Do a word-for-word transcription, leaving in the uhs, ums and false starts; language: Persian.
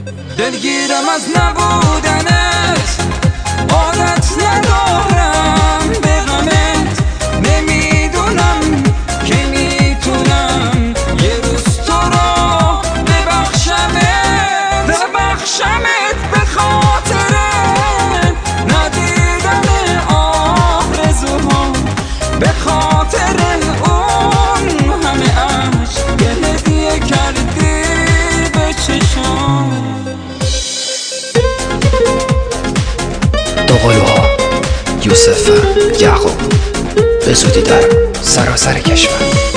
دلگیرم از نبودنت، عادت ندارم به غمت. نمیدونم که میتونم یه روز تو رو ببخشمت ببخشمت به خاطر ندیدن آرزوها، به خاطر اون همه عشق که هدیه کردی به چشام. دوقلوها یوسف یعقوب به زودی در سراسر کشور.